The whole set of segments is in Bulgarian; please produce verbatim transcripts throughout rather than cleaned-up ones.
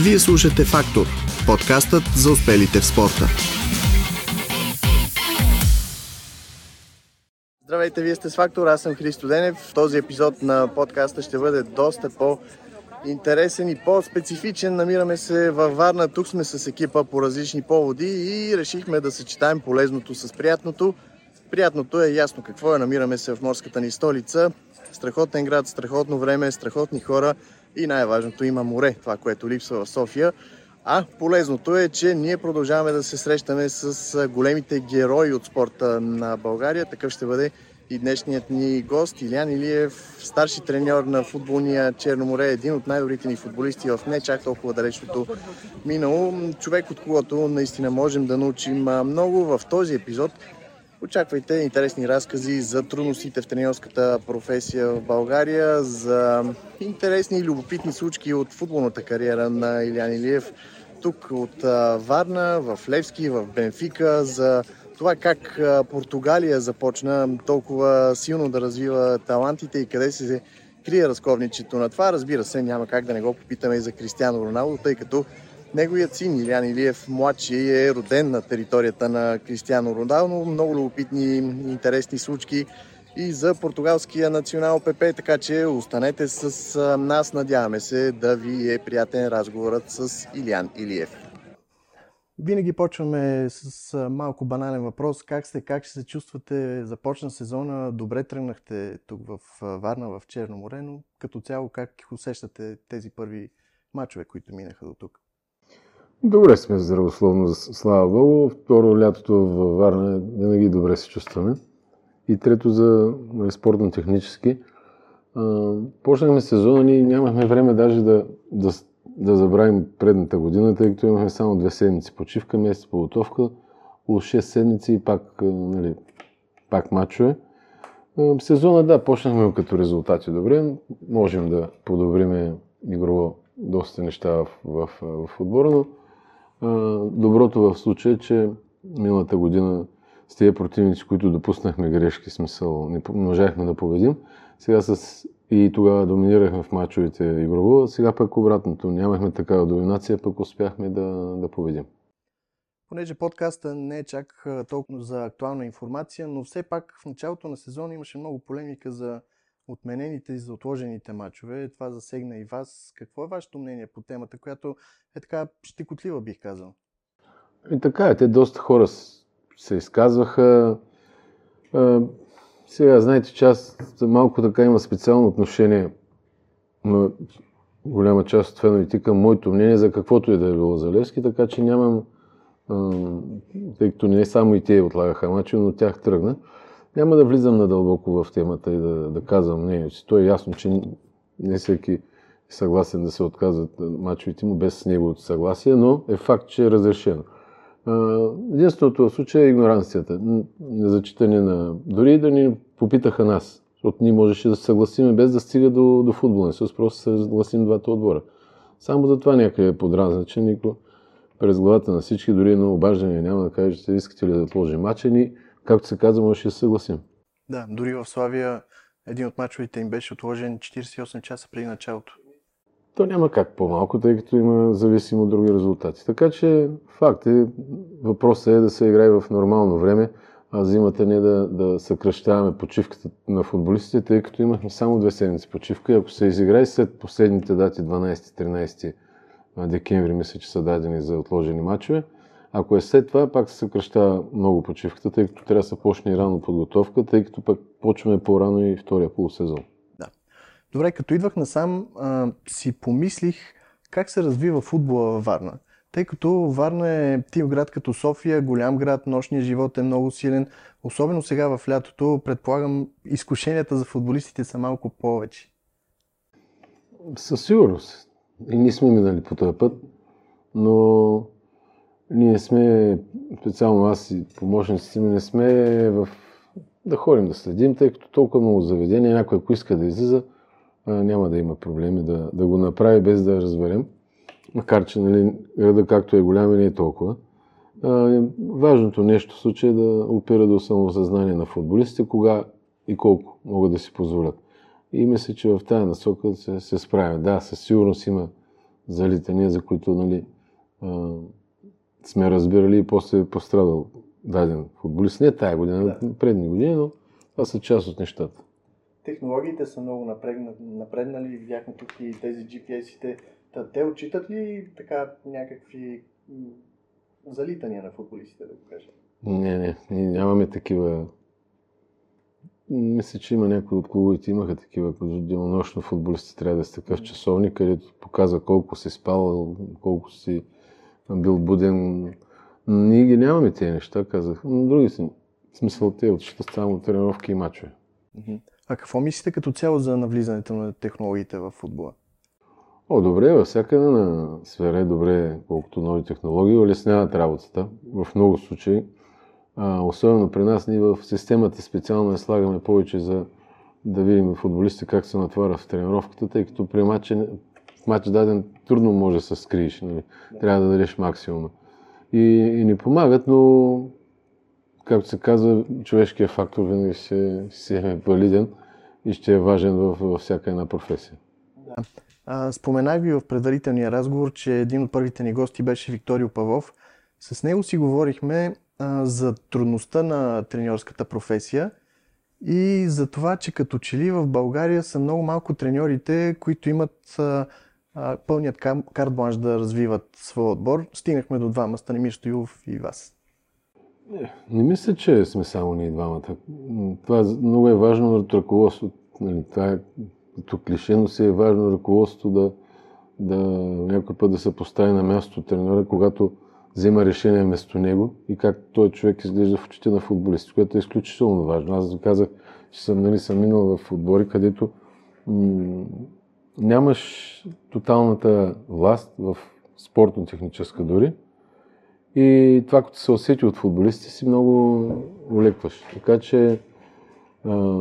Вие слушате Фактор, подкастът за успелите в спорта. Здравейте, вие сте с Фактор, аз съм Христо Денев. Този епизод на подкаста ще бъде доста по-интересен и по-специфичен. Намираме се във Варна, тук сме с екипа по различни поводи и решихме да съчетаем полезното с приятното. Приятното е ясно какво е, намираме се в морската ни столица. Страхотен град, страхотно време, страхотни хора и най-важното има море, това, което липсва в София. А полезното е, че ние продължаваме да се срещаме с големите герои от спорта на България. Такъв ще бъде и днешният ни гост Илиян Илиев, старши треньор на футболния Черно море, един от най-добрите ни футболисти в не чак толкова далечното минало. Човек, от когото наистина можем да научим много. В този епизод очаквайте интересни разкази за трудностите в треньорската професия в България, за интересни и любопитни случки от футболната кариера на Илиян Илиев тук от Варна, в Левски, в Бенфика, за това как Португалия започна толкова силно да развива талантите и къде се крие разковничето на това. Разбира се, няма как да не го попитаме и за Кристиано Роналдо, тъй като неговият син Илиян Илиев младши е роден на територията на Кристиано Роналдо. Много любопитни, интересни случки и за португалския национал ПП, така че останете с нас. Надяваме се да ви е приятен разговорът с Илиян Илиев. Винаги почваме с малко банален въпрос. Как сте, как ще се чувствате? Започна сезона, добре тръгнахте тук в Варна, в Черно море, но като цяло как усещате тези първи мачове, които минаха до тук? Добре сме здравословно, слава Богу. Второ, лятото във Варна винаги добре се чувстваме. И трето, за спортно-технически. Почнахме сезона, ние нямахме време даже да, да, да забравим предната година, тъй като имахме само две седмици почивка, месец подготовка, около шест седмици и пак, нали, пак мачове. Сезона, да, почнахме като резултати добре. Можем да подобриме игрово доста неща в, в, в отбора, но доброто в случая е, че миналата година с тези противници, които допуснахме грешки, смисъл, не можахме да победим. Сега с... и тогава доминирахме в мачовете игрово, сега пък обратното. Нямахме такава доминация, пък успяхме да, да победим. Понеже подкаста не е чак толкова за актуална информация, но все пак в началото на сезона имаше много полемика за отменените и за отложените мачове. Това засегна и вас. Какво е вашето мнение по темата, която е така щекотлива, бих казал? И така е, те доста хора се изказваха. Сега, знаете, че аз малко така има специално отношение на голяма част от феновете към моето мнение за каквото и да е било за Левски, така че нямам, тъй като не само и те отлагаха мачове, но тях тръгна. Няма да влизам надълбоко в темата и да, да казвам мнението си. То е ясно, че не всеки е съгласен да се отказват мачовете му без неговото съгласие, но е факт, че е разрешено. Единственото в случая е игноранцията. Зачитане на... Дори да ни попитаха нас, защото ние можеше да се съгласим без да стига до, до футболен съюз, просто се съгласим двата отбора. Само за това някъде е подразначен, никой през главата на всички, дори едно обаждане няма да кажете, искате ли да отложим мача, ни, както се казва, може да се съгласим. Да, дори в Славия един от мачовете им беше отложен четирийсет и осем часа преди началото. То няма как по-малко, тъй като има зависимо от други резултати. Така че факт е, въпросът е да се играе в нормално време, а зимата не да, да съкращаваме почивката на футболистите, тъй като имахме само две седмици почивка и ако се изиграе след последните дати дванайсети-тринайсети декември, мисля, че са дадени за отложени мачове, ако е след това, пак се съкращава много почивката, тъй като трябва да се почне и рано подготовка, тъй като пък почваме по-рано и втория полусезон. Да. Добре, като идвах насам, а, си помислих как се развива футбола във Варна. Тъй като Варна е тип град като София, голям град, нощният живот е много силен. Особено сега в лятото, предполагам, изкушенията за футболистите са малко повече. Със сигурност. И ние сме минали по този път, но ние сме, специално аз и помощниците ми, не сме в... да ходим да следим, тъй като толкова много заведения, някой ако иска да излиза, няма да има проблеми да, да го направи без да разберем. Макар че, нали, града както е голям и не е толкова. А, важното нещо в случая е да опира до самосъзнание на футболистите, кога и колко могат да си позволят. И мисля, че в тази насока се, се справя. Да, със сигурност има залитания, за които, нали, а, сме разбирали и после е пострадал даден футболист. Не тая година, да. Предни години, но това са част от нещата. Технологиите са много напреднали, видяхме тук и тези джи пи ес-ите. Те отчитат ли така някакви залитания на футболистите, да го кажем? Не, не, ние нямаме такива. Мисля, че има някои от клубовете имаха такива, като денонощно футболисти трябва да са такъв часовник, където показва колко си спал, колко си бил буден. Ние ги нямаме тези неща, казах. Но други си. В смисъл, те отчитат само тренировки и мачове. А какво мислите като цяло за навлизането на технологиите в футбола? О, добре, във всяка една сфера е добре, колкото нови технологии улесняват работата. В много случаи. А, особено при нас, ние в системата специално я слагаме повече за да видим футболистите как се натварят в тренировката, тъй като при матч, в матч даден трудно може да се скриеш. Нали? Трябва да дадеш максимума. И, и ни помагат, но както се казва, човешкият фактор винаги ще, ще е валиден и ще е важен във, във всяка една професия. Да. А, споменах ви в предварителния разговор, че един от първите ни гости беше Викторио Павлов. С него си говорихме а, за трудността на треньорската професия и за това, че като че ли в България са много малко треньорите, които имат а, а, пълният карт-бланш да развиват своя отбор. Стигнахме до двама, Станимир Стоилов и вас. Не, не мисля, че сме само ние двамата. Това много е важно от ръководството. Нали, това е като клише, но си е важно ръководството да, да някой път да се постави на мястото тренера, когато взема решение вместо него и как този човек изглежда в очите на футболисти, което е изключително важно. Аз казах, че съм, нали, съм минал в отбори, където м- нямаш тоталната власт в спортно-техническа дори. И това, като се усети от футболисти, си много улекваш. Така че а,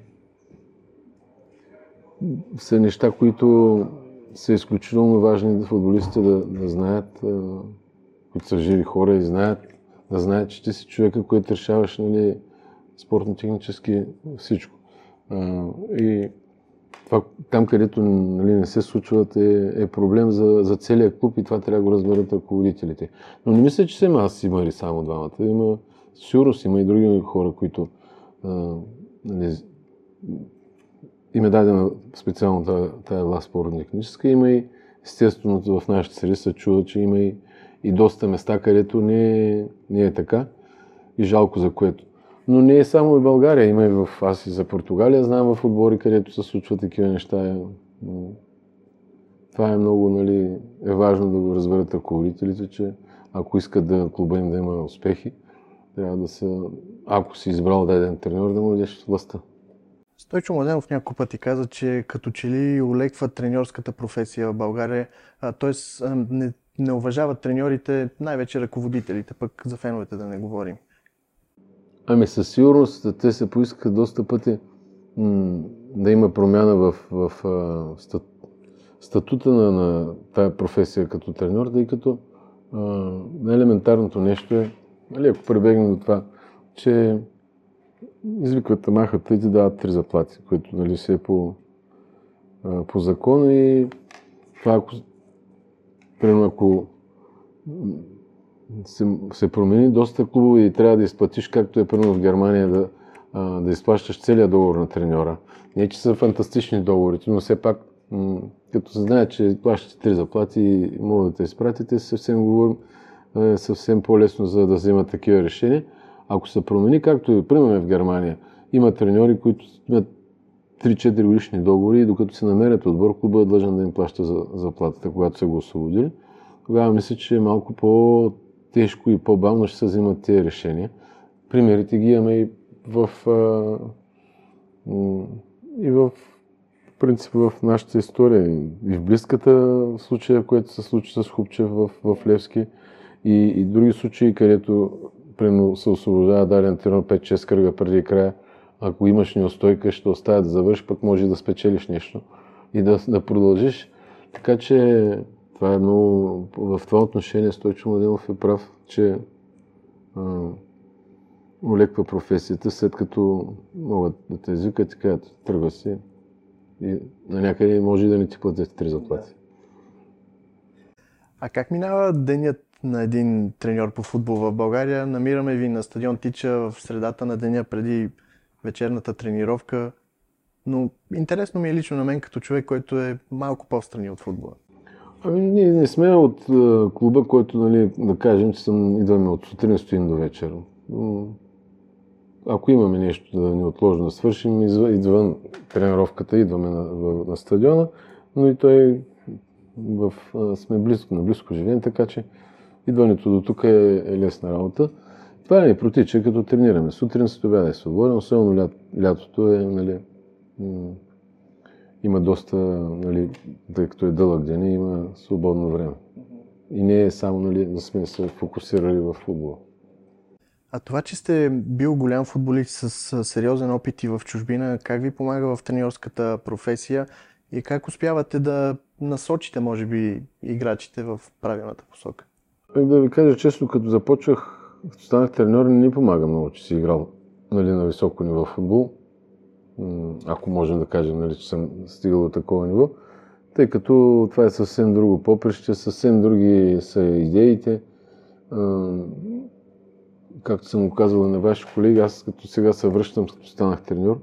са неща, които са изключително важни да футболистите да, да знаят, а, които са живи хора и знаят, да знаят, че ти си човека, който решаваш, нали, спортно-технически всичко. А, и това, там, където, нали, не се случват, е, е проблем за, за целия клуб и това трябва да го разберат ръководителите. Но не мисля, че съм аз има ли само двамата. Има, сигурно има и други хора, които а, нали, им е дадена специално тази, тази власт спортно-техническа. Има и, естествено, в нашите среди се чува, че има и, и доста места, където не е, не е така и жалко за което. Но не е само и България, има и в аз и за Португалия, знам в отбори, където се случват такива неща. Това е много, нали, е важно да го разберат ръководителите, че ако искат да клуба им да има успехи, трябва да се, ако си избрал даден треньор, да му дадеш властта. Стойчо Младенов няколко пъти каза, че като че ли улеква треньорската професия в България, т.е. не, не уважават треньорите, най-вече ръководителите, пък за феновете да не говорим. Ами със сигурност те се поискаха доста пъти м- да има промяна в, в, в стат, статута на, на тая професия като треньор, тъй като най-елементарното нещо е, нали, ако прибегнем до това, че извикват махата и ти дават три заплати, което, нали, си е по, а, по закон и това ако, примерно, ако се, се промени доста клубове и трябва да изплатиш, както е примерно в Германия, да, а, да изплащаш целият договор на треньора. Не, че са фантастични договорите, но все пак, м- като се знае, че плащате три заплати и могат да те изпратите, съвсем говорим, е съвсем по-лесно за да вземат такива решения. Ако се промени, както и примерно в Германия, има треньори, които имат три-четири годишни договори и докато се намерят отбор, клуба е длъжен да им плаща за заплатата, когато са го освободили. Тогава мисля, че е малко по-тежко и по-бавно ще се взимат тези решения. Примерите ги имаме и в, а, и в принцип в нашата история. И в близката случая, което се случи с Хубчев в, в Левски, и, и други случаи, където примерно се освобождава даден треньор пет-шест кръга преди края. Ако имаш неустойка, ще оставят да завършиш, пък може да спечелиш нещо и да, да продължиш. Така че това е много, в това отношение Стойчо Младенов е прав, че а, улеква професията, след като могат да те извикат и кажат, тръгва си и на някъде може и да не ти платят три заплати. А как минава денят на един треньор по футбол в България? Намираме ви на стадион Тича в средата на деня преди вечерната тренировка. Но интересно ми е лично на мен като човек, който е малко по-встрани от футбола. Ами ние не сме от а, клуба, който, нали, да кажем, че съм, идваме от сутрин, стоим до вечер. Ако имаме нещо да неотложно да свършим, извън, извън тренировката идваме на, на, на стадиона, но и той в, а, сме близко, наблизко живеем, така че идването до тук е, е лесна работа. Това не протича като тренираме. Сутрин след обяда е свободен, особено ля, лятото е, нали, м- има доста, нали, тъй като е дълъг ден, има свободно време. И не е само, нали, да сме се фокусирали в футбола. А това, че сте бил голям футболист с сериозен опит и в чужбина, как ви помага в треньорската професия и как успявате да насочите, може би, играчите в правилната посока? Да ви кажа честно, като започвах, като станах треньор, не ни помага много, че си играл, нали, на високо ниво футбол. Ако можем да кажем, нали, че съм стигал до такова ниво, тъй като това е съвсем друго поприще, съвсем други са идеите. Както съм го казвал на ваши колеги, аз като сега се връщам, като станах треньор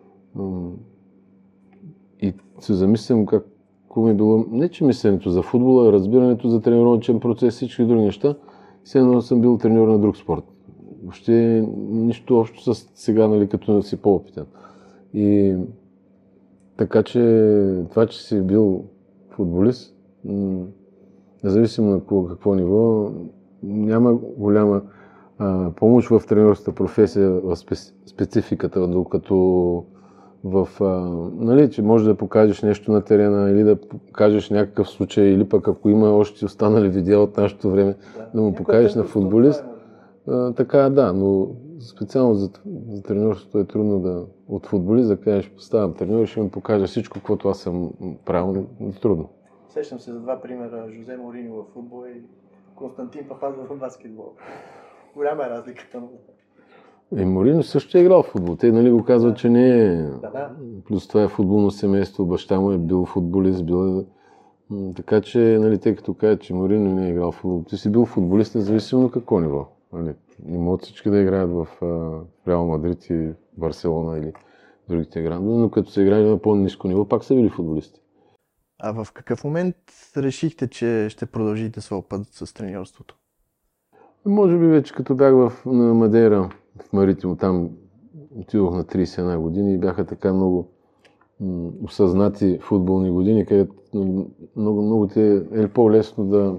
и се замислям какво ми е било, не че мисленето за футбола, а разбирането за тренировъчен процес, всички други неща, все едно съм бил треньор на друг спорт. Въобще нищо общо с сега, нали, като си по-опитен. И така че това, че си бил футболист, независимо на какво, какво ниво, няма голяма а, помощ в тренерската професия, в спецификата, докато в, а, нали, че можеш да покажеш нещо на терена или да покажеш някакъв случай, или пък ако има още останали видеа от нашето време, да, да му покажеш на футболист. А, така, да, но специално за, за тренерството е трудно да от футболист да кажеш, ставам тренер и ще ми покажа всичко, което аз съм правил, трудно. Сещам се за два примера, Жозе Мориньо в футбол и Константин Папазов в баскетбол. Голяма е разликата. И Мориньо също е играл в футбол. Те, нали, го казват, да, че не е. Да, да. Плюс това е футболно семейство, баща му е бил футболист, бил е. Така че, нали, тъй като кажат, че Мориньо не е играл в футбол, ти си бил футболист, независимо на какво ниво. Нали. Не могат всички да играят в Реал Мадрид и Барселона или другите грандове, но като са играли на по-ниско ниво, пак са били футболисти. А в какъв момент решихте, че ще продължите своя път с треньорството? Може би вече като бях в, на Мадейра, в Маритимо, там отидох на трийсет и една години и бяха така много м- осъзнати футболни години, където много, много те е по-лесно да...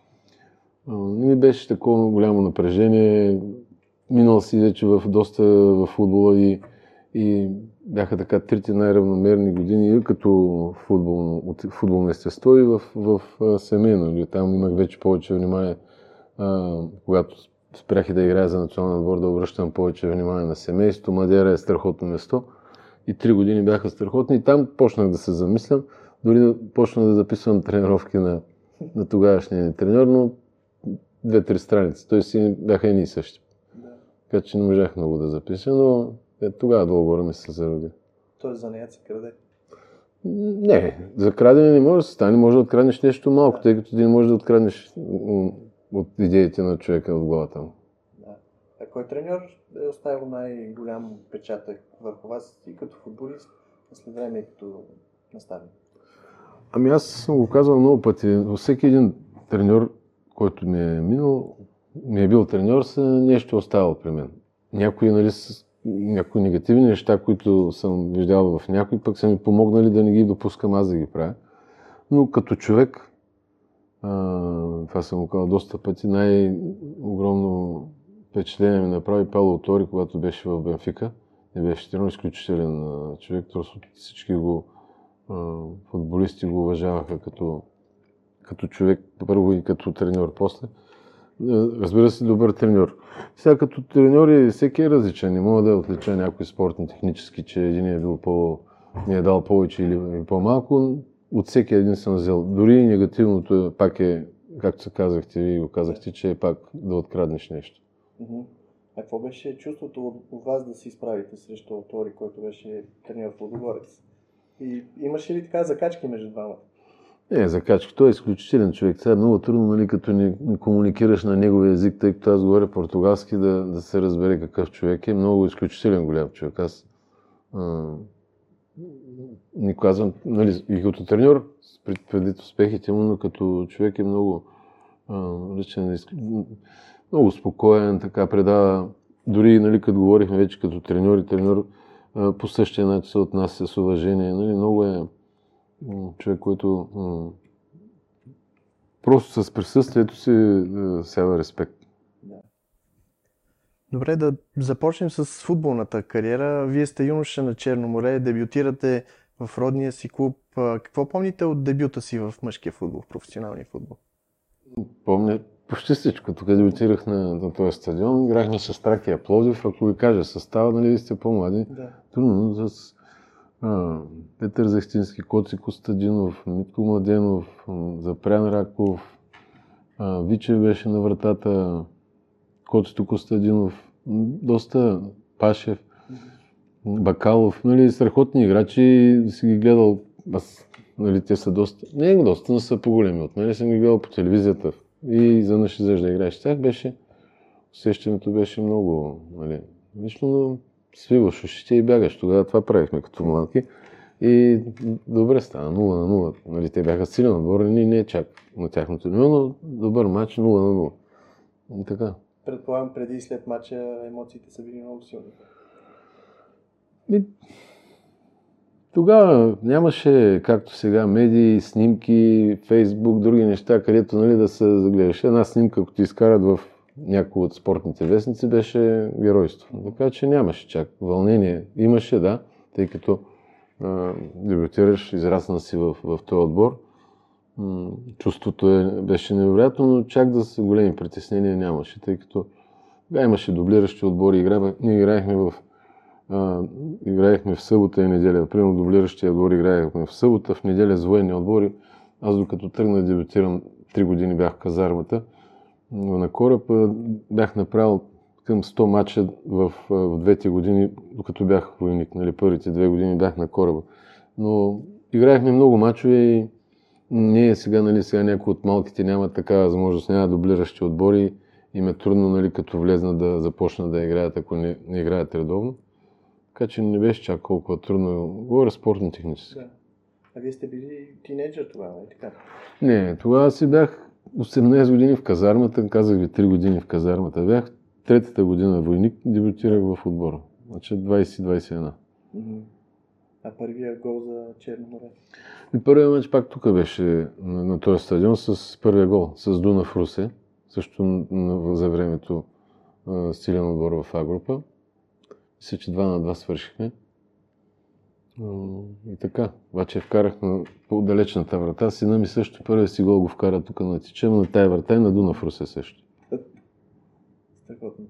Не ми беше такова голямо напрежение. Минал си вече в доста в футбола и, и бяха така трите най-равномерни години като футболно, от футболно естество и в, в, в семейно. Там имах вече повече внимание. А, когато спрях да играя за национален отбор, да обръщам повече внимание на семейството. Мадейра е страхотно место и три години бяха страхотни и там почнах да се замислям, дори да почнах да записвам тренировки на, на тогавашния треньор, но две-три страници, той си бяха едни и същи. Да. Така че не можах много да запиша, но е, тогава долу-горе ми се зароди. Тоест за нея се краде? Не, за крадене не може да се стане, може да откраднеш нещо малко, да, тъй като ти не можеш да откраднеш от идеите на човека от главата му. Да. А кой треньор е оставил най-голям печатък върху вас и като футболист, а след време и като наставник? Ами аз съм го казал много пъти. Всеки един треньор, който ми е минал, ми е бил треньор, са нещо оставал при мен. Някои, нали, с някои негативни неща, които съм виждал в някои, пък са ми помогнали да не ги допускам аз да ги правя. Но като човек, Uh, това съм го казал доста пъти, най-огромно впечатление ми направи Пауло Тори, когато беше в Бенфика. Не беше треньор, изключителен uh, човек, просто всички го uh, футболисти го уважаваха като, като човек, първо и като треньор после. Uh, разбира се, добър треньор. Сега като треньор и всеки е различен, не мога да отлича някой спортно технически, че един е бил по, ми е дал повече или по-малко. От всеки един съм взел. Дори и негативното пак е, както се казахте, вие го казахте, че е пак да откраднеш нещо. Uh-huh. А какво беше чувството от вас да се изправите срещу Тори, който беше треньор в Лудогорец? И имаше ли така закачки между двамата? Не, Закачки, той е изключителен човек. Сега е много трудно, нали, като не, не комуникираш на неговия език, тъй като аз говоря португалски, да, да се разбере какъв човек е. Много изключителен голям човек. Аз а, не казвам, нали, и като треньор, предвид успехите му, но като човек е много а, личен, много спокоен, така предава. Дори, нали, като говорихме вече като треньор и треньор, а, по същия начин се отнася с уважение. Нали, много е човек, който м- просто с присъствието си е, сява респект. Добре, да започнем с футболната кариера. Вие сте юноша на Черно море, дебютирате в родния си клуб. Какво помните от дебюта си в мъжкия футбол, в професионалния футбол? Помня почти всичко. Тук дебютирах на, на този стадион. Играхме с Тракия Пловдив. Ако ви кажа състава, нали, сте по-млади. Да. Трудно, с а, Петър Захтински, Коци Костадинов, Митко Младенов, Запрян Раков, а, Вичев беше на вратата, Коцито Костадинов, доста Пашев, Бакалов, нали, страхотни играчи, си ги гледал, аз, нали, те са доста, не е доста, но са по-големи от мен, съм ги гледал по телевизията и изведнъж излезеш да играеш с тях, беше, усещането беше много, нали, лично свиваш ушите и бягаш, тогава това правихме като малки и добре стана, нула на нула, нали, те бяха силен отбор, ние не е чак на тяхното ниво, но добър матч, нула на нула. И така. Предполагам, преди и след матча емоциите са били много силни. И тогава нямаше, както сега, медии, снимки, Фейсбук, други неща, където, нали, да се загледаш. Една снимка, ако ти изкарат в някои от спортните вестници, беше геройство. Така че нямаше чак вълнение. Имаше, да, тъй като а, дебютираш, израсна си в, в този отбор. М- чувството е, беше невероятно, но чак да са големи притеснения нямаше, тъй като да, имаше дублиращи отбори. Игра, ние играехме в Uh, играехме в събота и неделя. Примерно дублиращия отбор играехме в събота, в неделя с военни отбори. Аз докато тръгна да дебютирам, три години бях в казармата. Но на кораб бях направил към сто мача в, в двете години, докато бях войник. Нали, първите две години бях на кораба. Но играехме много мачове и ние сега, нали, сега някои от малките нямат такава възможност, няма дублиращи отбори. Им е трудно, нали, като влезна да започна да играят, ако не, не играят редовно. Така че не беше чак колко трудно. Говоря спортно-технически. Да. А вие сте били тинейджър тогава, не така? Не, тогава си бях осемнайсет години в казармата, казах ви три години в казармата. Бях третата година войник, дебютирах в отбора. Значи двайсет двайсет и едно. Mm-hmm. А първия гол за Черно море? И първият мач пак тук беше на, на този стадион с първия гол, с Дунав Русе. Също на, за времето силен отбор в А група. Мисля, че два на два свършихме. И така, обаче вкарах на по-далечната врата. Сина ми също първия си гол го вкара тук на Тичем, на тая врата и на Дунав Русе също. Страхотно.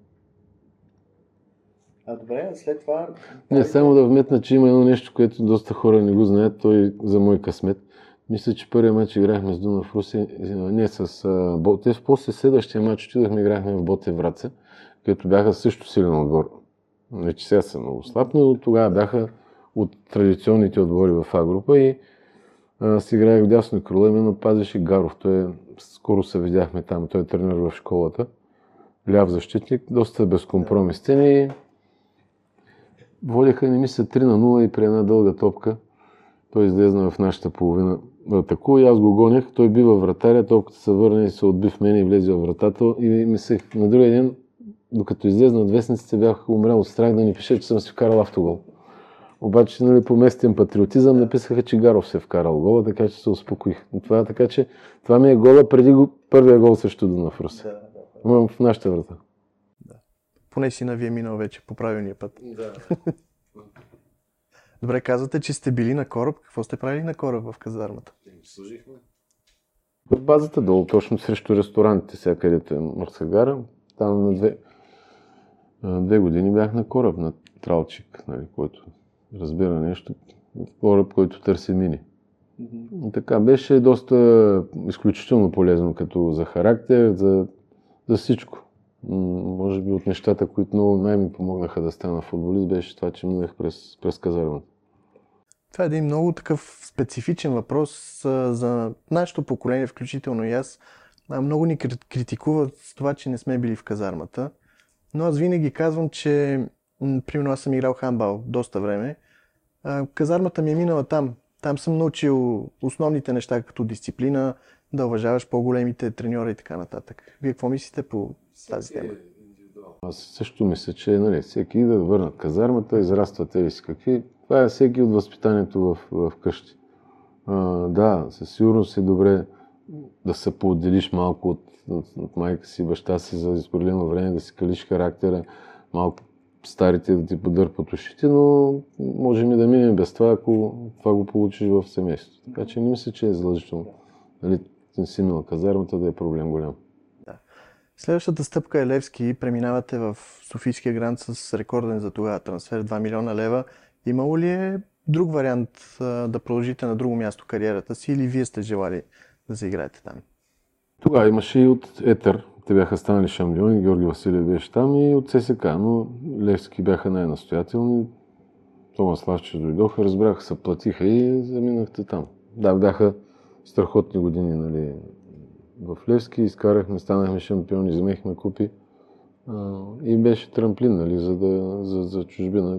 А добре, след това... Не, само да вметна, че има едно нещо, което доста хора не го знаят, той за мой късмет. Мисля, че първият матч играхме с Дунав Русе, не с Ботев. После следващия матч отидахме, играхме в Ботев Враца, където бяха също силен отбор. Не, че сега са много слаб, но тогава бяха от традиционните отбори в А група и аз играех в дясно крило, именно пазеше Гаров. Той е, скоро се видяхме там, той е тренер в школата. Ляв защитник, доста безкомпромисен и водеха, не мисля, три на нула и при една дълга топка той излезна в нашата половина да атакува и аз го гонях. Той бива вратаря, топката се върне и се отби в мен и влезе в вратата и мислех на другия ден, докато излезна от вестниците, бях умрял от страх да ни пише, че съм си вкарал автогол. Обаче, нали, по местен патриотизъм написаха, че Гаров се е вкарал гола, така че се успокоих. Това, така че, това ми е гола преди го, първия гол срещу Дунав Русе. Да, да, да. В нашата врата. Да. Поне си навие минал вече по правилния път. Да. Добре, казвате, че сте били на кораб. Какво сте правили на кораб в казармата? Служихме. В базата долу, точно срещу ресторантите, сега където е морска гара. Там на две, две години бях на кораб, на тралчик, нали, който разбира нещо. Кораб, който търси мини. Mm-hmm. И така, беше доста изключително полезно като за характер, за, за всичко. Може би от нещата, които много най-ми помогнаха да стана футболист, беше това, че минах през, през казармата. Това е един много такъв специфичен въпрос а, за нашето поколение, включително и аз. А, много ни критикуват с това, че не сме били в казармата. Но аз винаги казвам, че м, примерно аз съм играл хандбал доста време. А, казармата ми е минала там. Там съм научил основните неща като дисциплина, да уважаваш по-големите треньори и така нататък. Вие какво мислите по тази тема? Аз също мисля, че нали, всеки да върнат казармата, израстват тези си какви. Това е всеки от възпитанието в, в къщи. А, да, със сигурност е добре да се поотделиш малко от, от, от майка си, баща си за изгорелено време, да си калиш характера, малко старите да ти подърпат ушите, но можем и да минем без това, ако това го получиш в семейството. Така че не мисля, че е задължително. Нали, не си имал казармата да е проблем голям. Да. Следващата стъпка е Левски. Преминавате в Софийския гранд с рекорден за тогава трансфер два милиона лева. Имало ли е друг вариант а, да продължите на друго място кариерата си или вие сте желали да заиграете там? Тогава имаше и от Етър. Те бяха станали шампиони, Георги Василев беше там и от ССК, но Левски бяха най-настоятелни. Томас Славчев дойдоха, разбраха, се платиха и заминахте там. Да, бяха страхотни години, нали, в Левски, изкарахме, станахме шампиони, вземехме купи а, и беше трамплин, нали, за, да, за, за чужбина.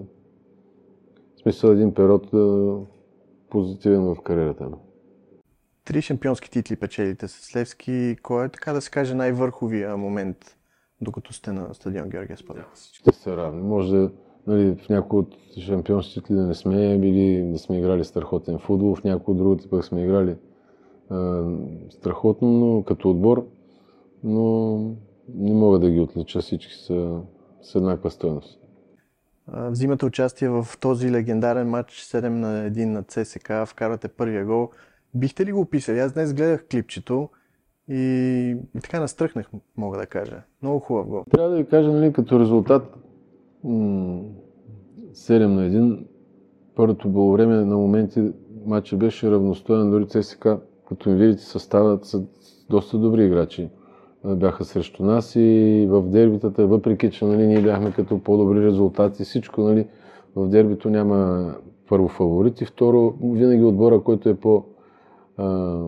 В смисъл един период а, позитивен в кариерата. Три шампионски титли печелите с Левски. Кой е, така да се каже, най-върховия момент, докато сте на стадион Георгия Спаров? Ще са равни. Може да, нали, в някои от шампионски титли да не сме били, да сме играли страхотен футбол, в някои от другите пък сме играли а, страхотно, но като отбор, но не мога да ги отлича, всички са с еднаква стойност. Взимате участие в този легендарен матч седем на едно на ЦСКА, вкарвате първия гол. Бихте ли го описали? Аз днес гледах клипчето и, и така настръхнах, мога да кажа. Много хубав гол. Трябва да ви кажа, нали, като резултат м- седем на едно, първото полувреме на моменти матчът беше равностоен, дори ЦСКА, като ми видите съставът, са доста добри играчи. Бяха срещу нас и в дербитата, въпреки че, нали, ние бяхме като по-добри резултати, всичко, нали, в дербито няма първо фаворити, второ винаги отбора, който е по а,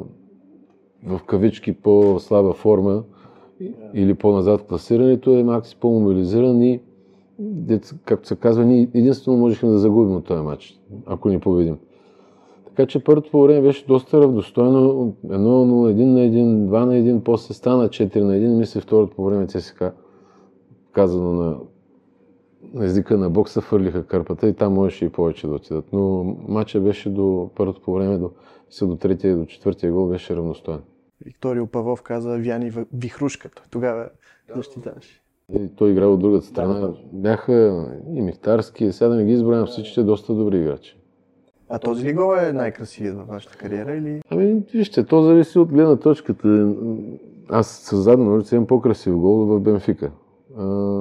в кавички по-слаба форма или по-назад в класирането е макси по-мобилизиран и, както се казва, ние единствено можехме да загубим от този матч, ако ни победим. Така че първото по време беше доста равностойно, едно нула, едно на едно, два на едно, после стана четири на едно, мисля второто по време ЦСКА, казано на, на езика на бокса, фърлиха кърпата и там можеше и повече да отидат. Но матчът беше до първото по време, до, до третия и до четвъртия гол беше равностоен. Викторио Павлов каза Вяни Вихрушката, тогава защитаваше. И той играл от другата страна. Бяха и Михтарски, сега да не ги избравям всичките доста добри играчи. А този ли гол е най-красивият във вашата кариера или? Ами, вижте, то зависи от гледна точката. Аз с задна улица имам по-красив гол в Бенфика. А,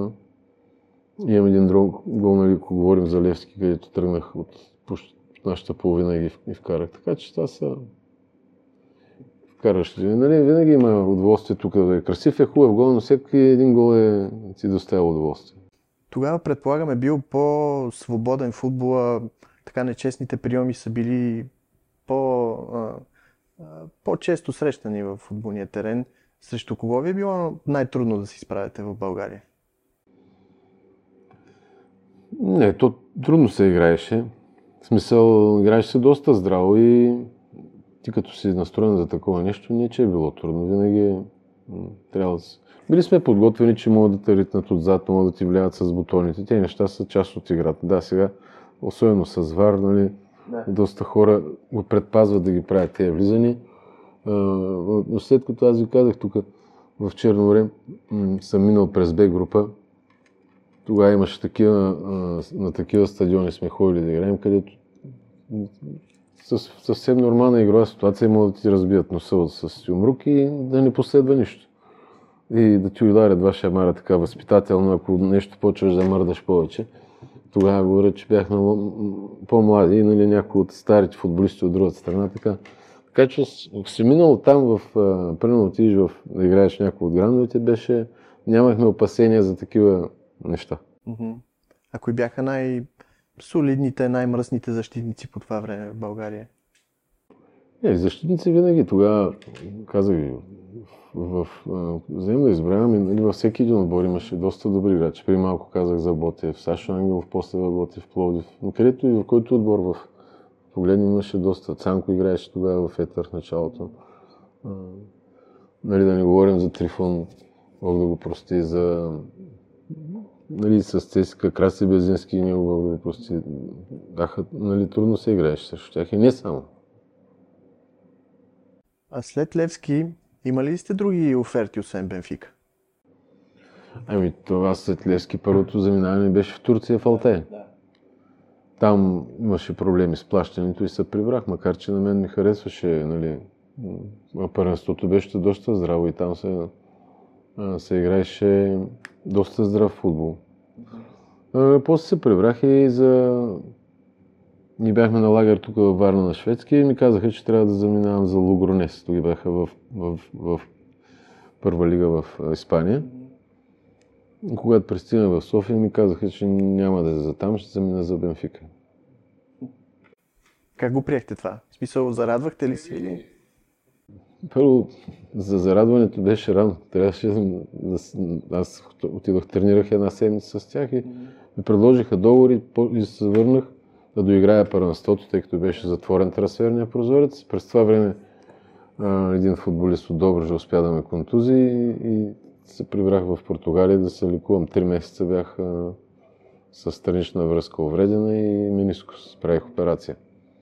имам един друг гол, нали, ако говорим за Левски, където тръгнах от нашата половина и, и вкарах. Така че това са вкарващи. Нали, винаги има удоволствие тук да е красив, е хубав гол, но всеки един гол е ти доставя удоволствие. Тогава, предполагам, е бил по-свободен футбола, така нечестните приеми са били по, а, а, по-често срещани в футболния терен. Срещу кого ви е било най-трудно да се изправите в България? Не, то трудно се играеше. В смисъл, играеше се доста здраво и ти като си настроен за такова нещо, не че е било трудно. Винаги трябва да си... Били сме подготвени, че могат да те ритнат отзад, могат да ти влияят с бутоните. Тези неща са част от играта. Да, сега, особено с ВАР, нали, да. Доста хора го предпазват да ги правят тези влизани. Но след като аз ви казах тук в Черно море, съм минал през Б група. Тогава имаше такива, на такива стадиони сме ходили да играем, където съвсем нормална игрова ситуация могат да ти разбият носа с юмрук и да не последва нищо. И да ти ударят два шамара така възпитателно, ако нещо почваш да мърдаш повече. Тогава говоря, че бяхме по-млади, нали, някои от старите футболисти от другата страна. Така, така че ако си минал там, в, примерно отидеш в, да играеш някой от грандовете, беше, нямахме опасения за такива неща. А кои бяха най- солидните, най-мръсните защитници по това време в България? Не, защитници винаги. Тогава, казах ви, в, в, вземем да избравяме, нали, във всеки един отбор имаше доста добри играчи. При малко казах за Ботев, Сашо Ангелов, после в Ботев, Пловдив. Но където и в който отбор в погледни имаше доста. Цанко играеше тогава в Етър в началото. А, нали, да не говорим за Трифон, Бог да го прости, за нали, с Цесика, Краси Безински и него, Бог да го прости. Даха, нали, трудно се играеше също тях и не само. А след Левски, има ли сте други оферти, освен Бенфика? Ами това след Левски първото заминаване беше в Турция, в Алтай. Там имаше проблеми с плащането и се прибрах, макар че на мен ми харесваше, нали, първенството беше доста здраво и там се, се играеше доста здрав футбол. А, после се прибрах и за... Ние бяхме на лагер тук във Варна на Шведски и ми казаха, че трябва да заминавам за Логронес. Тоги бяха в, в, в, в първа лига в Испания. И когато пристигнах в София, ми казаха, че няма да е за там, ще замина за Бенфика. Как го приехте това? В смисъл, зарадвахте ли се или? Първо, за зарадването беше рано. Трябваше да... Аз отидох, тренирах една седмица с тях и ми предложиха договори и се върнах да доиграя първенството, тъй като беше затворен трансферния прозорец. През това време а, един футболист от Добруджа успя да ме контузи и, и се прибрах в Португалия да се лекувам. Три месеца бях а, с странична връзка увредена и менискус. Правих операция.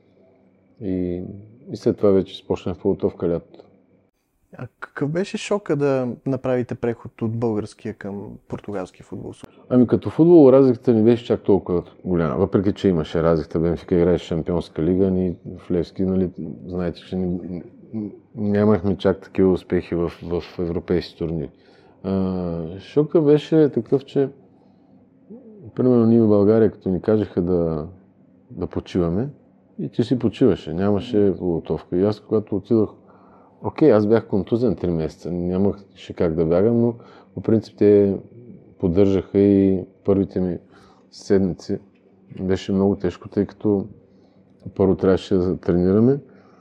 И, и след това вече започнах подготовка лятото. А какъв беше шока да направите преход от българския към португалския футбол? Ами като футбол разликата не беше чак толкова голяма. Въпреки че имаше разлика, Бенфика играеше Шампионска лига, ни в Левски, нали, знаете, че ни, нямахме чак такива успехи в, в европейски турнири. А, шока беше такъв, че примерно ние в България, като ни кажеха да, да почиваме, и ти си почиваше, нямаше подготовка. И аз когато отидох, окей, аз бях контузен три месеца, нямаше как да бягам, но по принцип те поддържаха и първите ми седмици. Беше много тежко, тъй като първо трябваше да тренираме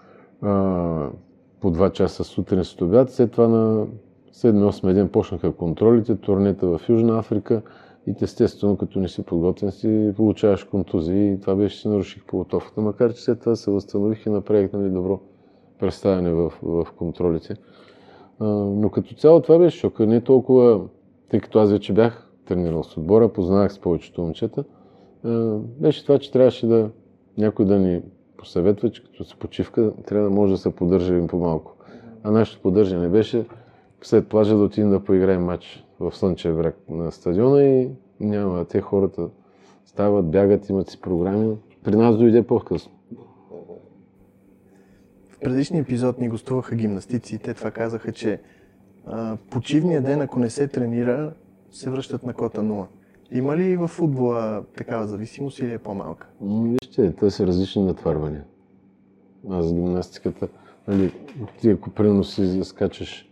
а, по два часа сутрин след обяд, след това на седми-осми ден почнаха контролите, турнета в Южна Африка и естествено, като не си подготвен, си получаваш контузии и това беше, си наруших подготовката, макар че след това се възстанових и направих, нали, добро представяне в, в контролите. А, но като цяло това беше шока, не толкова, тъй като аз вече бях тренирал с отбора, познавах с повечето момчета, а, беше това, че трябваше да някой да ни посъветва, че като се почивка, трябва да може да се поддържа им по-малко. А нашето поддържане беше след плажа да отидем да поиграем матч в Слънчев бряг на стадиона и няма. Те хората стават, бягат, имат си програми. При нас дойде по-късно. В предишния епизод ни гостуваха гимнастици и те това казаха, че а, почивния ден, ако не се тренира, се връщат на кота нула. Има ли в футбола такава зависимост или е по-малка? Вижте, те са различни натварвания. Аз гимнастиката, нали, ти ако примерно си скачаш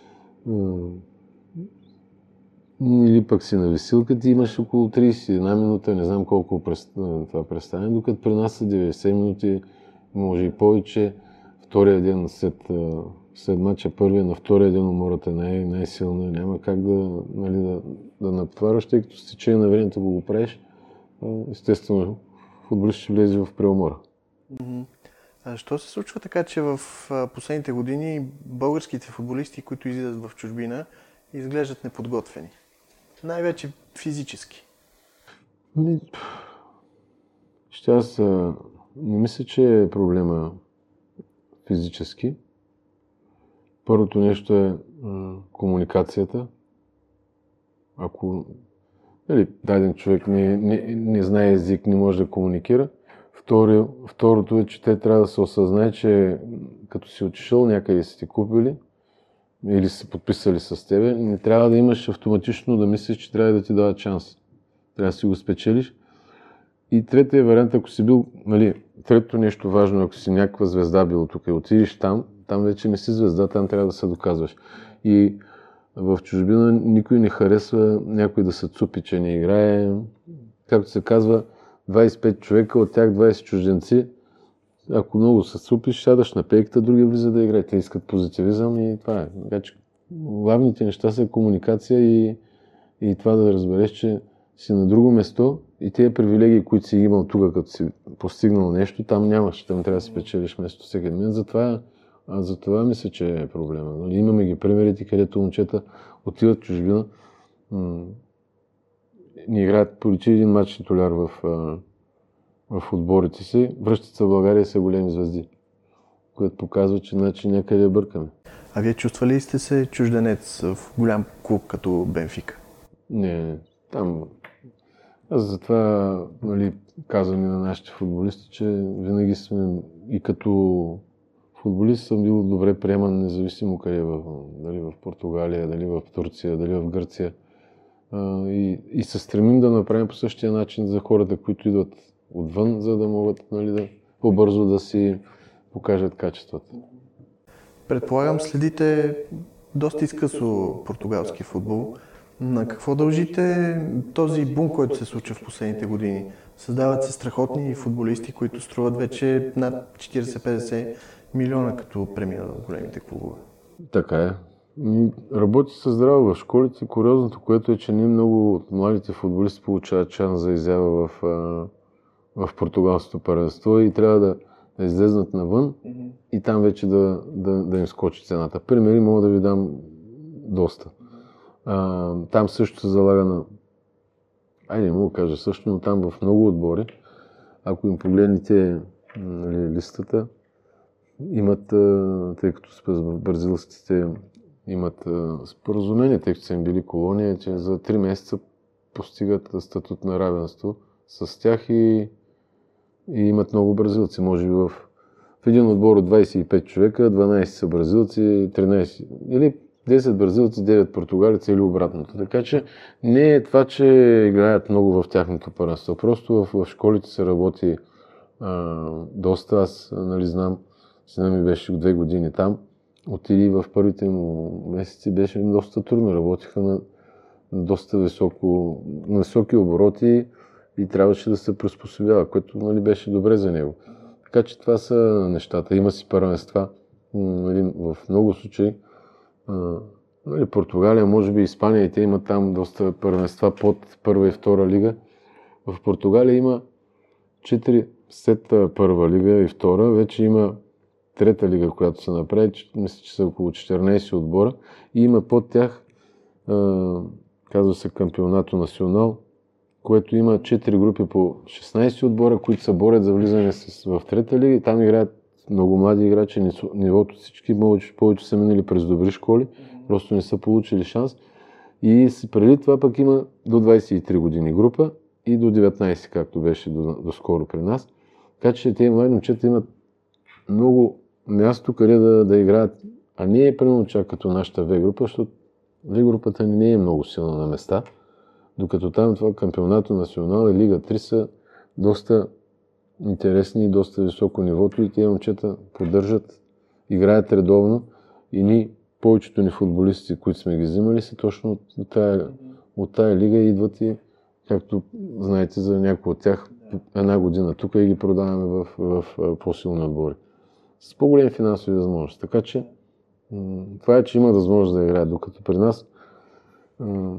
или пък си на висилка, ти имаш около трийсет и една минута, не знам колко това представяне, докато при нас са деветдесет минути, може и повече. Втория ден след, след мача, първия, на втория ден умората не е най-силна, няма как да, нали, да, да натварваш, тъй като с течение на времето го правиш, естествено футболист ще влезе в преумора. Mm-hmm. А що се случва така, че в последните години българските футболисти, които излизат в чужбина, изглеждат неподготвени? Най-вече физически. Ще аз не мисля, че е проблема физически. Първото нещо е а, комуникацията. Ако, нали, даден човек не, не, не знае език, не може да комуникира. Втори, второто е, че те трябва да се осъзнае, че като си отишъл някъде и си ти купили или си подписали с тебе, не трябва да имаш автоматично да мислиш, че трябва да ти дадат шанс. Трябва да си го спечелиш. И третия вариант, ако си бил, нали, третото нещо важно, ако си някаква звезда бил тук и отидеш там, там вече не си звезда, там трябва да се доказваш. И в чужбина никой не харесва някой да се цупи, че не играе. Както се казва, двайсет и пет човека, от тях двайсет чужденци. Ако много се супиш, сядаш на пейката, други влизат да играят. Те искат позитивизъм и това е. Така че главните неща са комуникация и, и това да разбереш, че си на друго место и тези привилегии, които си имал тук, като си постигнал нещо, там нямаш. Там трябва да си печелиш место всеки ден. Затова, затова мисля, че е проблема. Нали? Имаме ги примерите, където момчета отиват в чужбина, м- ни играят поличи един матч титуляр в, в отборите си, връщат се в България и са големи звезди, което показва, че значи някъде бъркаме. А вие чувствали сте се чужденец в голям клуб като Бенфика? Не, не. Там... Аз затова, нали, казвам и на нашите футболисти, че винаги сме и като футболист съм бил добре приеман, независимо къде, в, дали в Португалия, дали в Турция, дали в Гърция. А, и, и се стремим да направим по същия начин за хората, които идват отвън, за да могат, нали, да, по-бързо да си покажат качествата. Предполагам, следите доста изкъсо португалски футбол. На какво дължите този бум, който се случва в последните години? Създават се страхотни футболисти, които струват вече над четирийсет-петдесет милиона, като преминат в големите клубове. Така е. Работи се здраво в школите. Куриозното, което е, че не много от младите футболисти получават шанс за изява в, в португалското първенство и трябва да, да излезнат навън mm-hmm. и там вече да, да, да им скочи цената. Примери мога да ви дам доста. А, там също се залага на... Айде, не мога да кажа също, но там в много отбори, ако им погледнете, нали, листата, имат, тъй като с бразилците имат споразумение, тъй като са им били колония, че за три месеца постигат статут на равенство с тях и, и имат много бразилци. Може би в, в един отбор от двайсет и пет човека, дванайсет са бразилци, тринайсет или десет бразилци, девет португалици или обратното. Така че не е това, че играят много в тяхното първенство. Просто в, в школите се работи а, доста. Аз, нали, знам, сина ми беше две години там. Отиди в първите му месеци, беше доста трудно. Работиха на, на доста високо, на високи обороти и трябваше да се приспособява, което, нали, беше добре за него. Така че това са нещата. Има си първенства. Нали, в много случаи, а, нали, Португалия, може би Испания, и те имат там доста първенства под първа и втора лига. В Португалия има четири след първа лига и втора. Вече има трета лига, която се направи, мисля, че са около четиринайсет отбора и има под тях, а, казва се Кампионато Национал, което има четири групи по шестнайсет отбора, които се борят за влизане в трета лига и там играят много млади играчи, нивото всички повече, повече са минали през добри школи, просто не са получили шанс. И преди това пък има до двайсет и три години група и до деветнайсет, както беше до, до скоро при нас. Така че тези млади момчета имат много място, къде да, да играят, а не е примерно чак като нашата В група, защото В групата не е много силна на места, докато там това Кампионато Национал и Лига три са доста интересни и доста високо нивото и тези момчета поддържат, играят редовно и ни, повечето ни футболисти, които сме ги взимали, са точно от, от, тая, от тая лига и идват и, както знаете, за някои от тях една година тук и ги продаваме в, в, в по-силни отбори. С по-големи финансови възможности. Така че това е, че има възможност да играят, докато при нас м-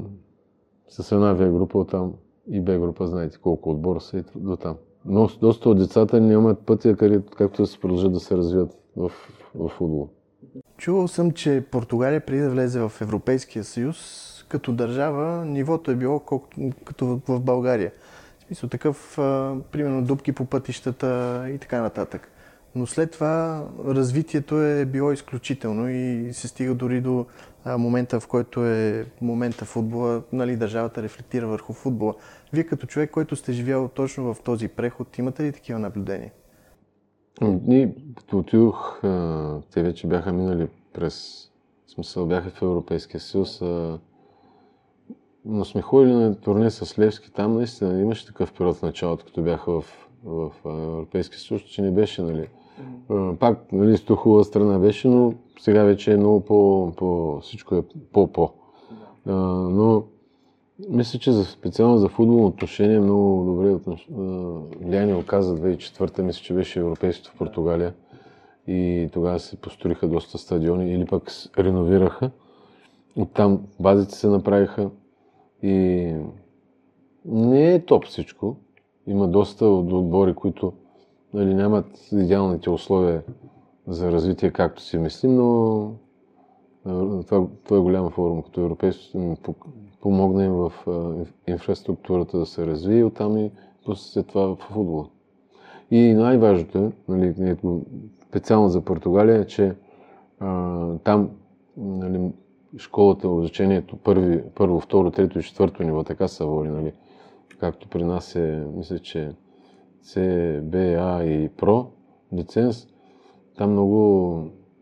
с една В група оттам и Б група, знаете колко отбора са и до там. Но доста от децата нямат пътя, където, както да се продължат да се развият в, в футбол. Чувал съм, че Португалия преди да влезе в Европейския съюз, като държава, нивото е било колко, като в България. В смисъл такъв, а, примерно, дупки по пътищата и така нататък. Но след това развитието е било изключително и се стига дори до а, момента, в който е момента футбола, нали, държавата рефлектира върху футбола. Вие като човек, който сте живял точно в този преход, имате ли такива наблюдения? Ние, като отидох, те вече бяха минали през, в смисъл бяха в Европейския съюз, но сме ходили на турне с Левски, там наистина имаше такъв период в началото, като бяха в, в Европейския съюз, че не беше, нали, пак, нали, сто хубава страна беше, но сега вече е много по, по всичко е по-по. Но Мисля, че за, специално за футболно отношение много добре отнош... влияние оказа две хиляди и четвърта, мисля, че беше европейството в Португалия и тогава се построиха доста стадиони или пък реновираха. Оттам базите се направиха и не е топ всичко. Има доста отбори, които нали, нямат идеалните условия за развитие, както си мислим, но това, това е голям форум, като европейството ми помогна им в инфраструктурата да се развие и оттам и после след това в футбола. И най-важното е, нали, специално за Португалия, е, че а, там нали, школата, обучението, първи, първо, второ, трето и четвърто ниво, така са води, нали. Както при нас е, мисля, че С, Б, А и Про лиценз, там много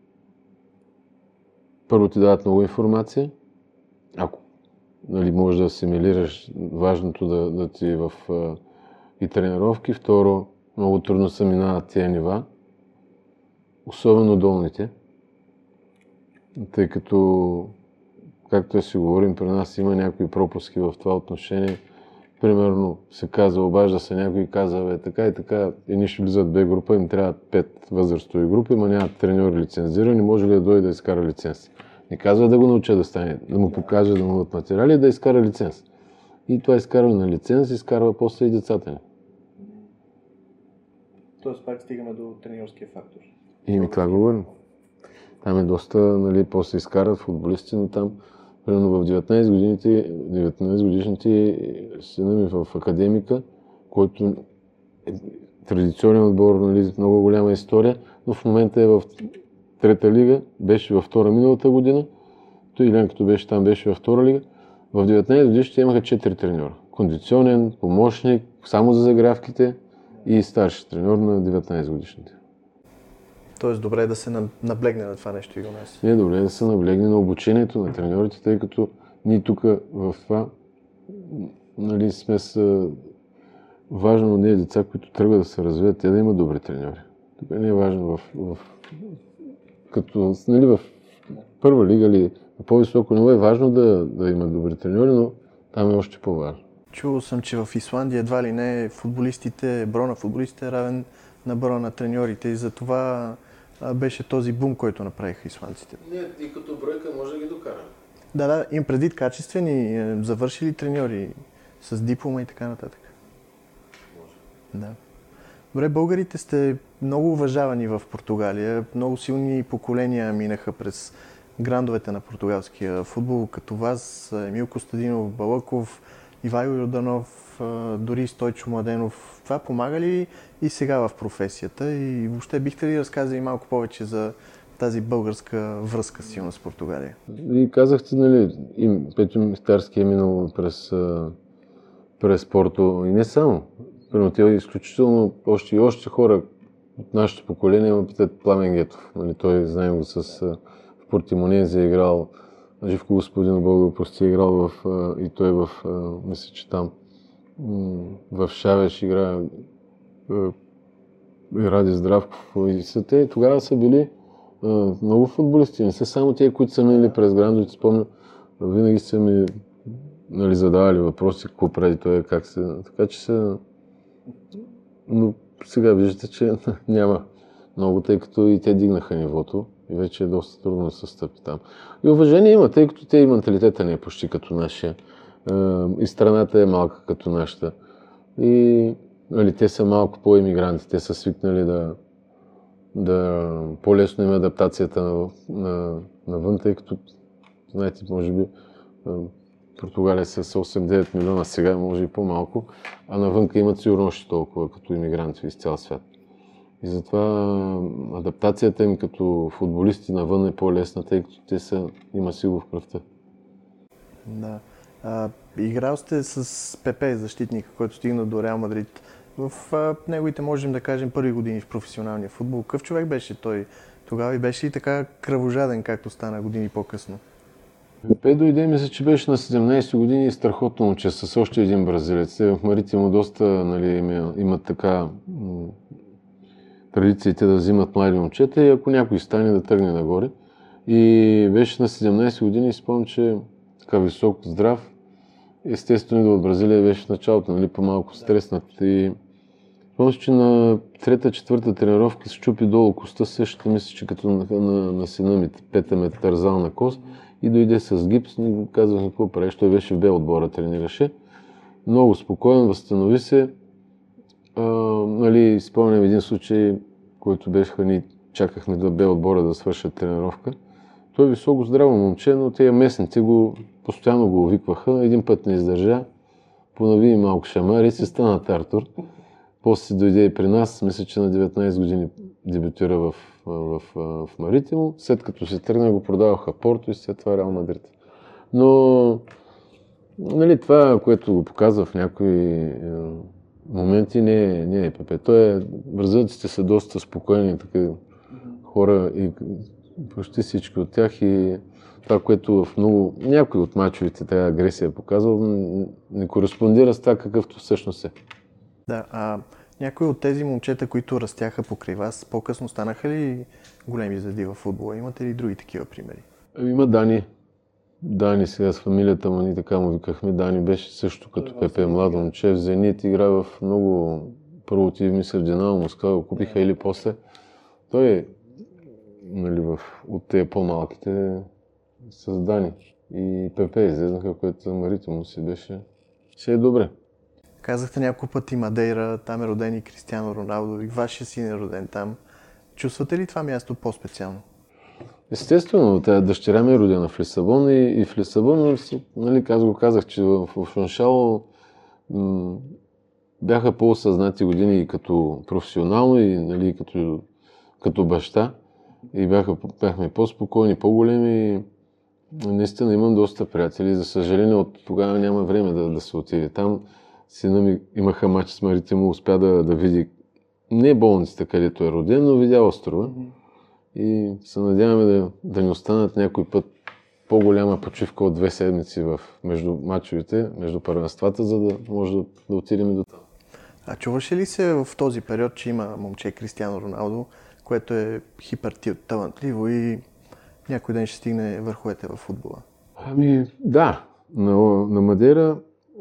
първо ти дават много информация, ако нали, можеш да асимилираш важното да, да ти е в а, и тренировки, второ, много трудно се минават тия нива, особено долните, тъй като, както си говорим, при нас има някои пропуски в това отношение. Примерно се казва, обажда се някой и казва, бе, така и така, едни ще влизат в Б група, им трябват пет възрастови групи, има нямат треньори лицензирани, може ли да дойде да изкара лиценз? Не казва да го науча да стане, да му покаже да му дадат материали и да изкара лиценз. И това изкарва на лиценз, изкарва после и децата ни. Тоест пак стигаме до треньорския фактор. И ми това говорим. Там е доста, нали, после изкарат футболисти, но там примерно в деветнайсет годините, деветнайсет годишните сина ми в академика, който е традиционен отбор, нали, много голяма история, но в момента е в трета лига, беше във втора миналата година, той Илян като беше там, беше във втора лига. В деветнайсет годишните имаха четири треньора. Кондиционен, помощник, само за загравките и старши треньор на деветнайсет годишните. Тоест добре е да се наблегне на това нещо и у нас. Не, добре е да се наблегне на обучението на треньорите, тъй като ние тук в това нали, сме с важно от ние деца, които тръгват да се развият, те да имат добри треньори. Тук не е важно в, в като нали, в първа лига или на по-високо ниво е важно да, да имат добри треньори, но там е още по-важно. Чувал съм, че в Исландия едва ли не футболистите, броя на футболистите е равен на броя на треньорите и затова беше този бум, който направиха исландците. Не, и като бройка може да ги докара. Да, да, им предвид качествени, завършили треньори с диплома и така нататък. Може. Да. Добре, българите сте много уважавани в Португалия. Много силни поколения минаха през грандовете на португалския футбол, като вас, Емил Костадинов, Балъков, Ивайло Йорданов, дори Стойчо Младенов. Това помага ли и сега в професията? И въобще бихте ли разказали малко повече за тази българска връзка силна с Португалия? И казахте, нали, Петю Михтарски е минал през, през Порто и не само. Примерно, те изключително още и още хора от нашето поколение ме питат Пламен Гетов. Нали, той знаем го с в Портимонезе е играл, Живко Господинов, Бог да прости, е играл в, и той в, мисля, че там в Шавеш играе и Ради Здравков. И са те, тогава са били много футболисти, не са само те, които са минали през грандовете, спомня, винаги са ми нали, задавали въпроси, какво прави той, как се... Така че са... Но сега виждате, че няма много, тъй като и те дигнаха нивото и вече е доста трудно да се стъпи там. И уважение има, тъй като те и менталитета не е почти като нашия. И страната е малка като нашата. И нали, те са малко по-емигранти, те са свикнали да, да по-лесно има адаптацията на, на, навън, тъй като, знаете, може би Португалия са осем-девет милиона, сега може и по-малко, а навънка имат сигурно още толкова като имигранти из цял свят. И затова адаптацията им като футболисти навън е по-лесна, тъй като те са, има сила в кръвта. Да. А, играл сте с Пепе, защитника, който стигна до Реал Мадрид. В а, неговите, можем да кажем, първи години в професионалния футбол. Какъв човек беше той тогава и беше ли така кръвожаден, както стана години по-късно? Пепе дойде, мисля, че беше на седемнайсет години и страхотно момче с още един бразилец. В Маритимо доста нали, имат така м- традициите да взимат млади момчета и ако някой стане да тръгне нагоре. И беше на седемнайсет години и спомням, че така висок, здрав, естествено идва от Бразилия, беше в началото, нали, по-малко стреснат. И спомням, че на трета-четвърта тренировка се чупи долу коста, същата мисля, че като на, на, на сина ми, пета ме тързал на кост и дойде с гипс, не го казвах какво правиш, той беше в Б отбора, тренираше. Много спокоен, възстанови се. А, нали, спомням един случай, който беше, ни чакахме да Б отбора да свършат тренировка. Той е високо здраво момче, но тези местните го постоянно го увикваха. Един път не издържа, понави и малко шамари и се стана Артур. После дойде и при нас, мисля, че на деветнайсет години дебютира в, в, в, в Маритимо. След като се тръгна, го продаваха Порто и след това Реал Мадрид. Но нали, това, което го показва в някои е, моменти, не е, не е ПП. Той е, бразилците са доста спокойни така, хора и почти всички от тях и това, което в много, някои от мачовете тази агресия е показал, не кореспондира с това какъвто всъщност е. Да, а някои от тези момчета, които растяха покрай вас, по-късно станаха ли големи звезди в футбола? Имате ли други такива примери? Има Дани. Дани сега с фамилията му, ни така му викахме. Дани беше също като ПП, младо момче. В Зенит игра в много първотиви, мисля, в Динамо Москва, го купиха или после. Той е нали, в, от тези по-малките с Дани. И ПП излезнаха, което за Маритимо си беше. Ще е добре. Казахте няколко пъти Мадейра, там е роден и Кристиано Роналдо, и вашия син е роден там. Чувствате ли това място по-специално? Естествено, тази дъщеря ми е родена в Лисабон и, и в Лисабон, нали, аз го казах, че в, в Фуншало м- бяха по-осъзнати години и като професионално, и нали, като, като баща. И бяха, бяхме по-спокойни, по-големи. Наистина имам доста приятели. За съжаление, от тогава няма време да, да се отиде там. Сина ми имаха мач с Маритимо, успя да, да види не болницата, където е роден, но видя острова. Mm-hmm. И се надяваме да, да ни останат някой път по-голяма почивка от две седмици в, между мачовете, между първенствата, за да може да, да отидем и до там. А чуваше ли се в този период, че има момче Кристиано Роналдо, което е хиперталантливо и някой ден ще стигне върховете в футбола? Ами да, на, на Мадейра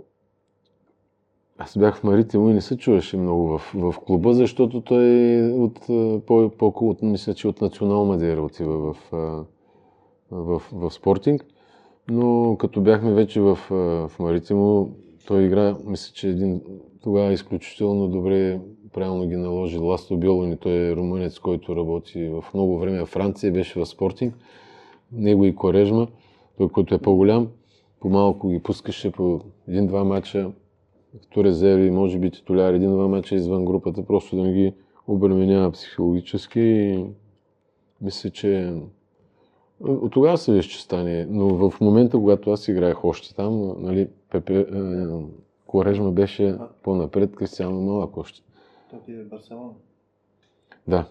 аз бях в Маритимо и не се чуваше много в, в клуба, защото той от, по, по, от, мисля, че от Национал Мадейра отива в, в, в, в Спортинг. Но като бяхме вече в, в Маритимо, той игра, мисля, че един тогава изключително добре, правилно ги наложи Ласто Биолони. Той е румънец, който работи в много време в Франция, беше в Спортинг. Него и Корежма, той, който е по-голям, по-малко ги пускаше по един-два матча като резерви, може би титуляр, един-два мача извън групата, просто да не ги обременява психологически. И мисля, че от тогава се виж, че стане. Но в момента, когато аз играех още там, нали, Пепе, е, Корежма беше по-напред, Кристиано малък още. Той ти е в Барселона? Да.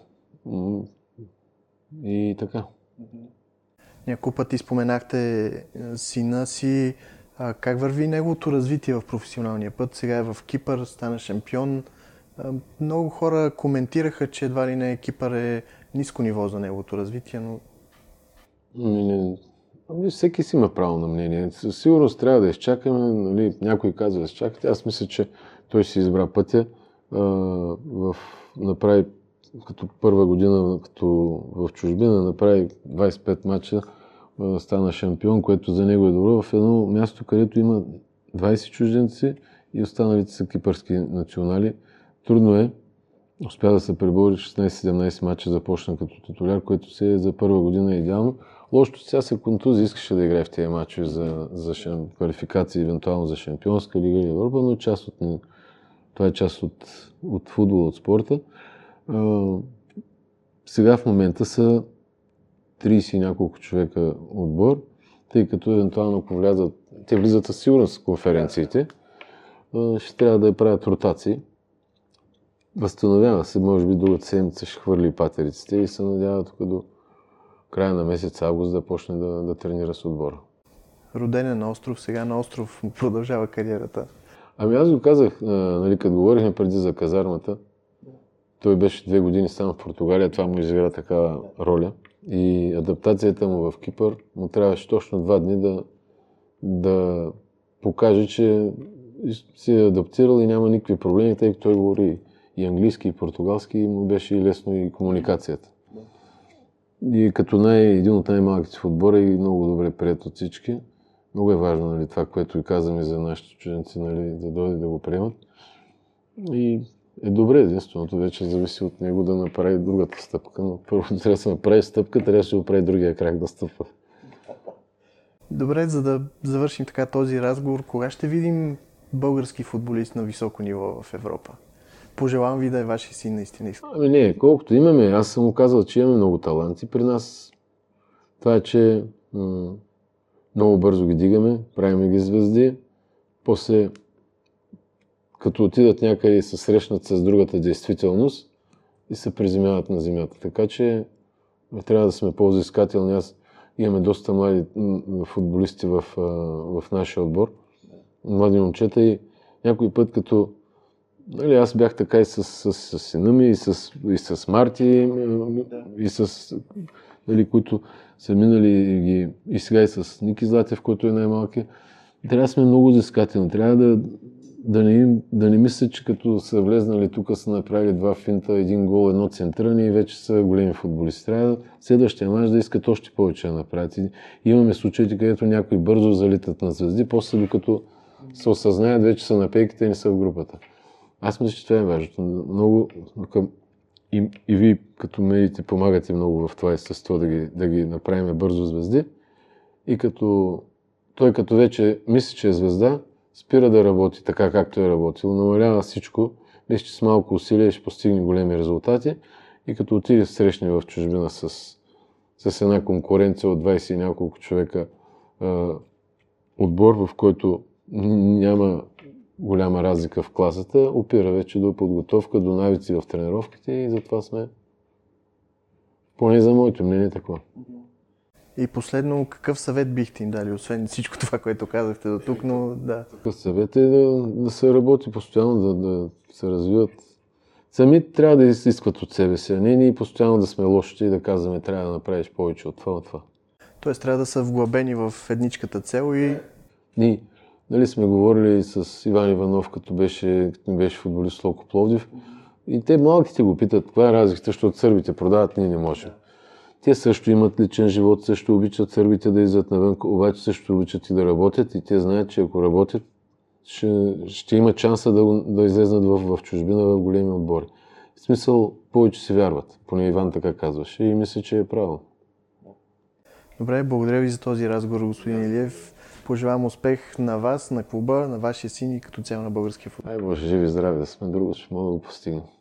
И така. Няколко пъти споменахте сина си. А как върви неговото развитие в професионалния път? Сега е в Кипър, стана шампион. Много хора коментираха, че едва ли не Кипър е ниско ниво за неговото развитие, но... Не, не. Ами, всеки си има право на мнение. Със сигурност трябва да изчакаме. Нали, някой казва да изчакате. Аз мисля, че той си избра пътя. А, в, направи като първа година, като в чужбина, направи двайсет и пет мача. Стана шампион, което за него е добро, в едно място, където има двайсет чужденци и останалите са кипърски национали. Трудно е. Успя да се пребори шестнайсет-седемнайсет мача, започна като титуляр, което се е за първа година идеално. Лошото сега се контузи, искаше да играе в тези мачове за, за шам... квалификации, евентуално за Шампионска лига или Европа, но част от... това е част от, от футбола, от спорта. А, сега в момента са трийсет и няколко човека отбор, тъй като евентуално ако влязат, те влизат със сигурност в конференциите, ще трябва да правят ротации. Възстановява се, може би другата седмица ще хвърли патериците и се надява тук до края на месец август да почне да, да тренира с отбора. Роден е на остров, сега на остров продължава кариерата. Ами аз го казах, нали, като говорихме преди за казармата, той беше две години само в Португалия, това му изигра такава роля. И адаптацията му в Кипър му трябваше точно два дни да, да покаже, че се е адаптирал и няма никакви проблеми, тъй като той говори и английски, и португалски, и му беше и лесно и комуникацията. И като най, един от най-малките в отбора и много добре прият от всички. Много е важно, нали, това, което и казваме за нашите чужденци, нали, да дойде да го приемат. И е добре, единственото вече зависи от него да направи другата стъпка, но първо трябва да се направи стъпка, трябва да се оправи другия крак да стъпва. Добре, за да завършим така този разговор, кога ще видим български футболист на високо ниво в Европа? Пожелавам ви да е вашия син наистина. Ами не, колкото имаме, аз съм му казал, че имаме много таланти при нас. Това е, че м- много бързо ги дигаме, правим ги звезди, после като отидат някъде и се срещнат с другата действителност и се приземяват на земята. Така че трябва да сме по-взискателни. Аз имаме доста млади футболисти в, в нашия отбор, млади момчета и някой път като нали, аз бях така и с, с, с сина ми, и с, и с Марти, и с нали, които са минали и, ги, и сега и с Ники Златев, който е най-малки. Трябва да сме много взискателни. Трябва да Да не, да не мисля, че като са влезнали тук, са направили два финта, един гол, едно центриране и вече са големи футболисти. Трябва да следващия мач да искат още повече да направят. И имаме случаите, където някои бързо залитат на звезди, после докато се осъзнаят, вече са на пейките и не са в групата. Аз мисля, че това е важно. Много, и, и вие като медиите помагате много в това естество да ги, да ги направим бързо звезди. И като той като вече мисли, че е звезда, спира да работи така, както е работил, намалява всичко, мисля, че с малко усилие ще постигне големи резултати и като отиде срещне в чужбина с, с една конкуренция от двайсет и няколко човека е, отбор, в който няма голяма разлика в класата, опира вече до подготовка, до навици в тренировките и затова сме, поне за моето мнение, такова. И последно, какъв съвет бихте им дали, освен всичко това, което казахте до тук, но да. Такъв съвет е да, да се работи постоянно, да, да се развиват. Сами трябва да изискват от себе си, а не ние постоянно да сме лоши и да казваме, трябва да направиш повече от това, от това. Тоест трябва да са вглъбени в едничката цел и... Ние, нали сме говорили с Иван Иванов, като беше, като беше футболист в Локо Пловдив, и те малките го питат, каква е разликата, защото сърбите продават, ние не можем. Те също имат личен живот, също обичат сърбите да излизат навън, обаче също обичат и да работят и те знаят, че ако работят, ще, ще имат шанса да, да излезнат в, в чужбина, в големи отбори. В смисъл, повече си вярват, поне Иван така казваше и мисля, че е правилно. Добре, благодаря ви за този разговор, господин Илиев. Пожелавам успех на вас, на клуба, на вашия син и като цяло на българския футбол. Ай, Боже, живи и здрави да сме, друго ще мога да го постигнем.